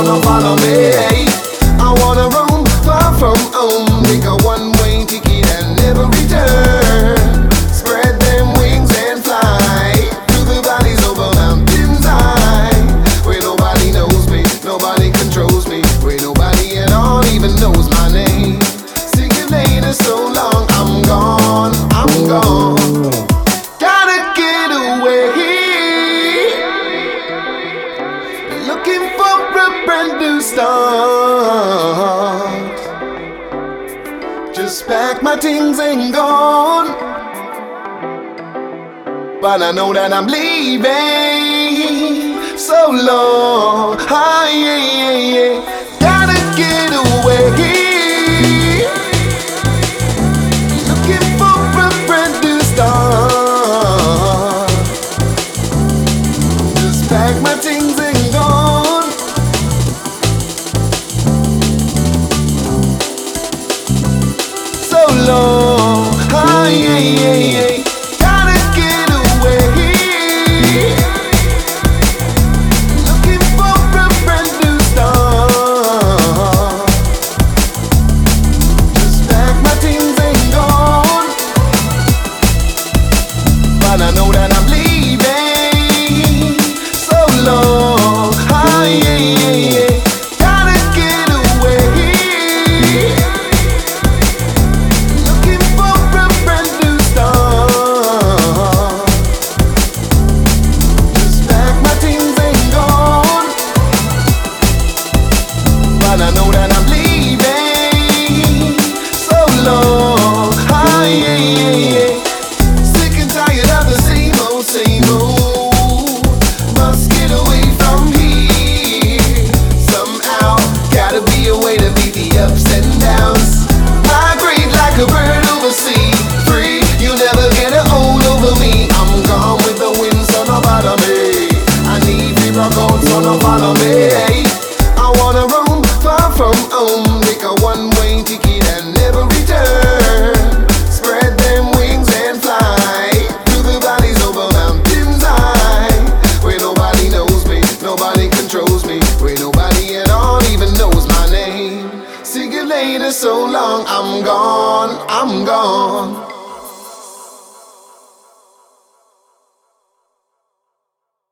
so don't follow me. I wanna roam far from home, take a one-way ticket and never return. Spread them wings and fly through the valleys over mountains high, where nobody knows me, nobody controls me, where nobody at all even knows my name. See you later, so long, I'm gone, I'm gone. Gotta get away, looking for a brand new start. Just pack my things and gone, but I know that I'm leaving so long. Ah, yeah, yeah, yeah. Gotta get away, looking for a brand new start. Just pack my things and gone, so long. Ah, yeah, yeah, yeah. Gotta get away, looking for a brand new start. Just pack my things and gone, but I know that I'm leaving so long. Ah, yeah, yeah, yeah. Gotta get away, looking for a brand new start. Just pack my things and gone, but I know that I'm leaving so long. Ah, yeah, yeah, yeah. Sick and tired of the same old, same old. Must get away from here somehow. Gotta be a way to beat the ups and downs. Migrate like a bird over sea, free. You never get a hold over me. I'm gone with the wind, so don't bother me. I need people gone, so don't follow me. I wanna roam far from home, take a one-way ticket and never return. Spread them wings and fly through the valleys over mountains high, where nobody knows me, nobody controls me, where nobody at all even knows my name. See you later, so long, I'm gone, I'm gone.